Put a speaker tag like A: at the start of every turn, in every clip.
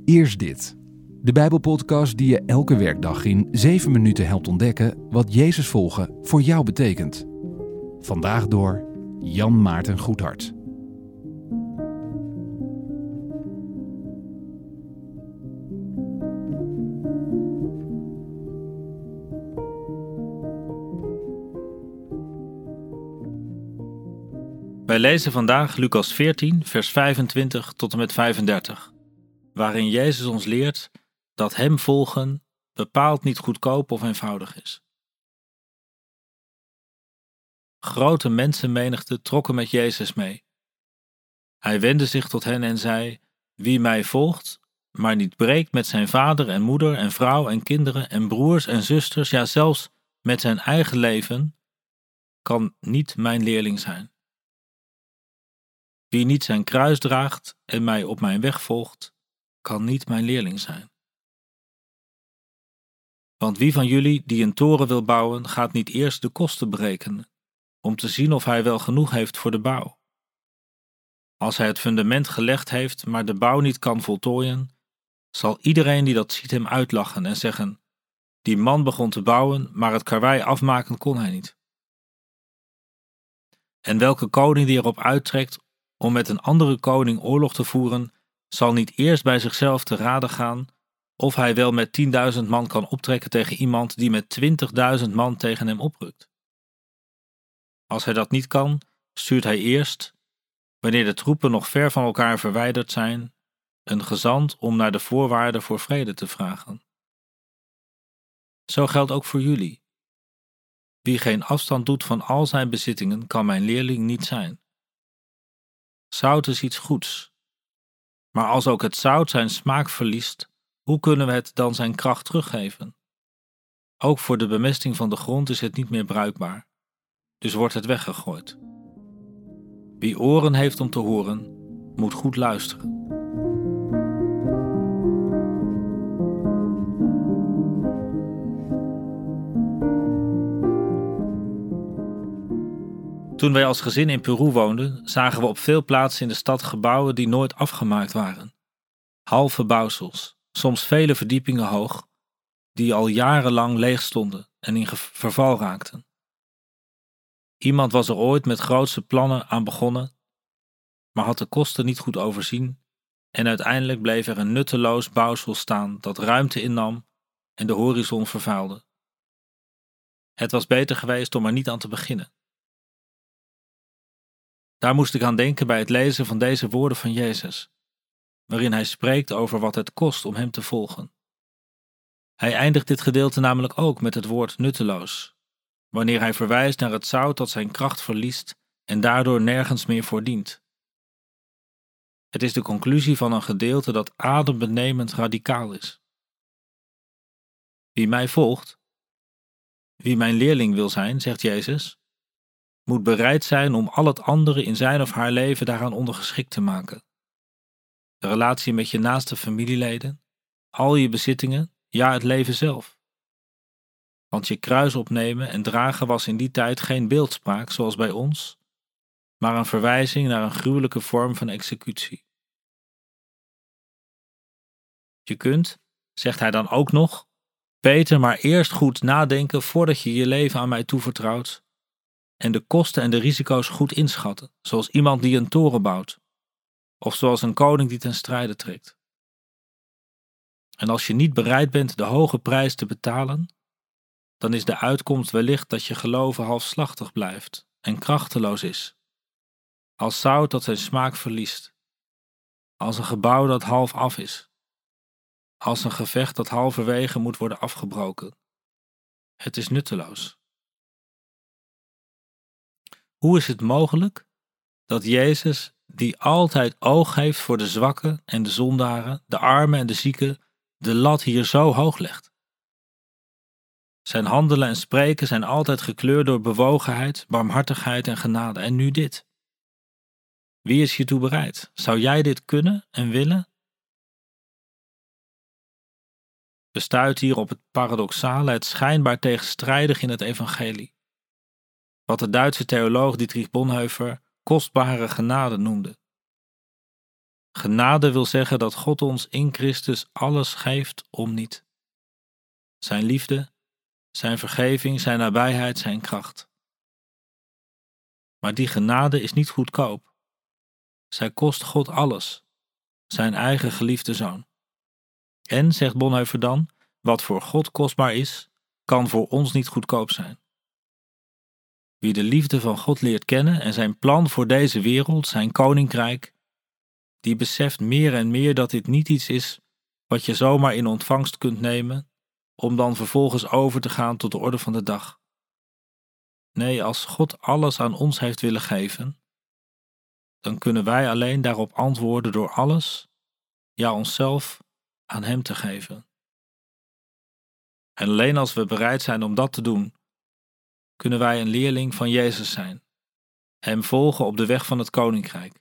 A: Eerst dit. De Bijbelpodcast die je elke werkdag in 7 minuten helpt ontdekken wat Jezus volgen voor jou betekent. Vandaag door Jan Maarten Goedhart.
B: Wij lezen vandaag Lucas 14, vers 25 tot en met 35, waarin Jezus ons leert dat hem volgen bepaald niet goedkoop of eenvoudig is. Grote mensenmenigten trokken met Jezus mee. Hij wendde zich tot hen en zei: wie mij volgt, maar niet breekt met zijn vader en moeder en vrouw en kinderen en broers en zusters, ja zelfs met zijn eigen leven, kan niet mijn leerling zijn. Wie niet zijn kruis draagt en mij op mijn weg volgt, kan niet mijn leerling zijn. Want wie van jullie die een toren wil bouwen, gaat niet eerst de kosten berekenen, om te zien of hij wel genoeg heeft voor de bouw. Als hij het fundament gelegd heeft, maar de bouw niet kan voltooien, zal iedereen die dat ziet hem uitlachen en zeggen: die man begon te bouwen, maar het karwei afmaken kon hij niet. En welke koning die erop uittrekt om met een andere koning oorlog te voeren, zal niet eerst bij zichzelf te raden gaan of hij wel met 10.000 man kan optrekken tegen iemand die met 20.000 man tegen hem oprukt. Als hij dat niet kan, stuurt hij eerst, wanneer de troepen nog ver van elkaar verwijderd zijn, een gezant om naar de voorwaarden voor vrede te vragen. Zo geldt ook voor jullie. Wie geen afstand doet van al zijn bezittingen, kan mijn leerling niet zijn. Zout is iets goeds. Maar als ook het zout zijn smaak verliest, hoe kunnen we het dan zijn kracht teruggeven? Ook voor de bemesting van de grond is het niet meer bruikbaar, dus wordt het weggegooid. Wie oren heeft om te horen, moet goed luisteren. Toen wij als gezin in Peru woonden, zagen we op veel plaatsen in de stad gebouwen die nooit afgemaakt waren. Halve bouwsels, soms vele verdiepingen hoog, die al jarenlang leeg stonden en in verval raakten. Iemand was er ooit met grootse plannen aan begonnen, maar had de kosten niet goed overzien en uiteindelijk bleef er een nutteloos bouwsel staan dat ruimte innam en de horizon vervuilde. Het was beter geweest om er niet aan te beginnen. Daar moest ik aan denken bij het lezen van deze woorden van Jezus, waarin hij spreekt over wat het kost om hem te volgen. Hij eindigt dit gedeelte namelijk ook met het woord nutteloos, wanneer hij verwijst naar het zout dat zijn kracht verliest en daardoor nergens meer voor dient. Het is de conclusie van een gedeelte dat adembenemend radicaal is. Wie mij volgt, wie mijn leerling wil zijn, zegt Jezus, moet bereid zijn om al het andere in zijn of haar leven daaraan ondergeschikt te maken. De relatie met je naaste familieleden, al je bezittingen, ja het leven zelf. Want je kruis opnemen en dragen was in die tijd geen beeldspraak zoals bij ons, maar een verwijzing naar een gruwelijke vorm van executie. Je kunt, zegt hij dan ook nog, beter maar eerst goed nadenken voordat je je leven aan mij toevertrouwt en de kosten en de risico's goed inschatten, zoals iemand die een toren bouwt, of zoals een koning die ten strijde trekt. En als je niet bereid bent de hoge prijs te betalen, dan is de uitkomst wellicht dat je geloven halfslachtig blijft en krachteloos is, als zout dat zijn smaak verliest, als een gebouw dat half af is, als een gevecht dat halverwege moet worden afgebroken. Het is nutteloos. Hoe is het mogelijk dat Jezus, die altijd oog heeft voor de zwakken en de zondaren, de armen en de zieken, de lat hier zo hoog legt? Zijn handelen en spreken zijn altijd gekleurd door bewogenheid, barmhartigheid en genade. En nu dit. Wie is hiertoe bereid? Zou jij dit kunnen en willen? We stuiten hier op het paradoxale, het schijnbaar tegenstrijdig in het evangelie. Wat de Duitse theoloog Dietrich Bonhoeffer kostbare genade noemde. Genade wil zeggen dat God ons in Christus alles geeft om niet. Zijn liefde, zijn vergeving, zijn nabijheid, zijn kracht. Maar die genade is niet goedkoop. Zij kost God alles, zijn eigen geliefde zoon. En, zegt Bonhoeffer dan, wat voor God kostbaar is, kan voor ons niet goedkoop zijn. Wie de liefde van God leert kennen en zijn plan voor deze wereld, zijn koninkrijk, die beseft meer en meer dat dit niet iets is wat je zomaar in ontvangst kunt nemen, om dan vervolgens over te gaan tot de orde van de dag. Nee, als God alles aan ons heeft willen geven, dan kunnen wij alleen daarop antwoorden door alles, ja onszelf, aan Hem te geven. En alleen als we bereid zijn om dat te doen, kunnen wij een leerling van Jezus zijn, Hem volgen op de weg van het koninkrijk.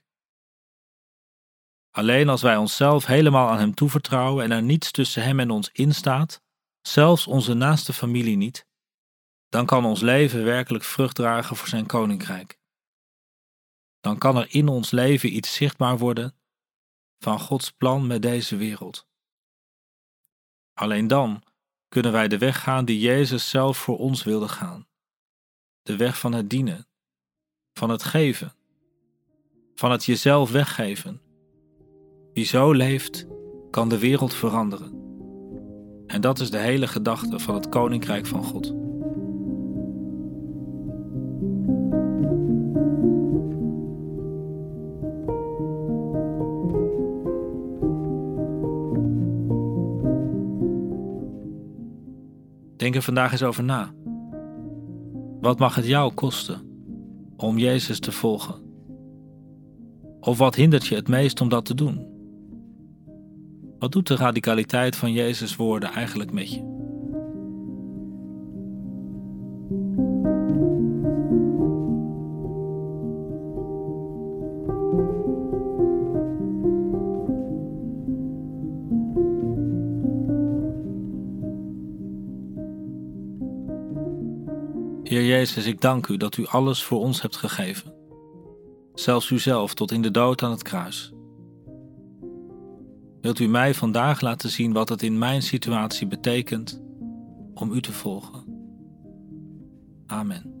B: Alleen als wij onszelf helemaal aan Hem toevertrouwen en er niets tussen Hem en ons instaat, zelfs onze naaste familie niet, dan kan ons leven werkelijk vrucht dragen voor zijn koninkrijk. Dan kan er in ons leven iets zichtbaar worden van Gods plan met deze wereld. Alleen dan kunnen wij de weg gaan die Jezus zelf voor ons wilde gaan. De weg van het dienen, van het geven, van het jezelf weggeven. Wie zo leeft, kan de wereld veranderen. En dat is de hele gedachte van het koninkrijk van God. Denk er vandaag eens over na. Wat mag het jou kosten om Jezus te volgen? Of wat hindert je het meest om dat te doen? Wat doet de radicaliteit van Jezus' woorden eigenlijk met je? Heer Jezus, ik dank u dat u alles voor ons hebt gegeven. Zelfs uzelf tot in de dood aan het kruis. Wilt u mij vandaag laten zien wat het in mijn situatie betekent om u te volgen? Amen.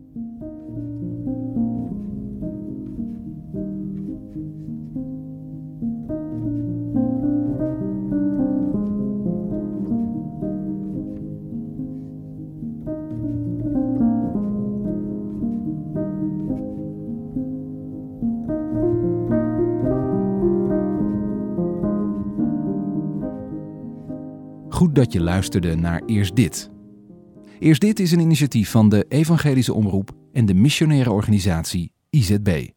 A: Goed dat je luisterde naar Eerst Dit. Eerst Dit is een initiatief van de Evangelische Omroep en de missionaire organisatie IZB.